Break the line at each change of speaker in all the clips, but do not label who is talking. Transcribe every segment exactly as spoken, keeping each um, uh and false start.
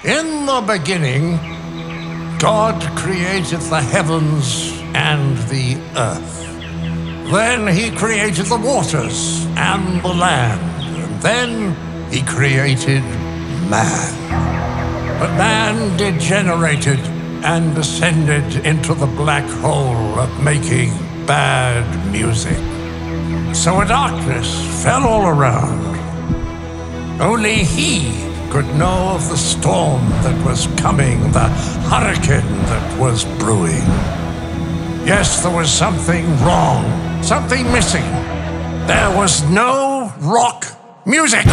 In the beginning, God created the heavens and the earth. Then he created the waters and the land. And then he created man. But man degenerated and descended into the black hole of making bad music. So a darkness fell all around. Only he could know of the storm that was coming, the hurricane that was brewing. Yes, there was something wrong, something missing. There was no rock music.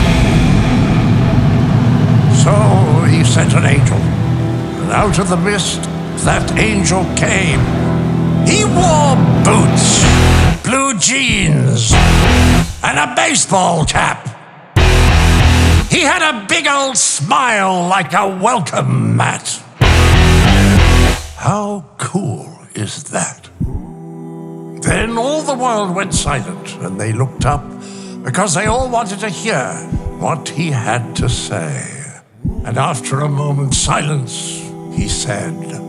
So he sent an angel, and out of the mist, that angel came. He wore boots, blue jeans, and a baseball cap. He had a big old smile like a welcome mat. How cool is that? Then all the world went silent, and they looked up because they all wanted to hear what he had to say. And after a moment's silence, he said,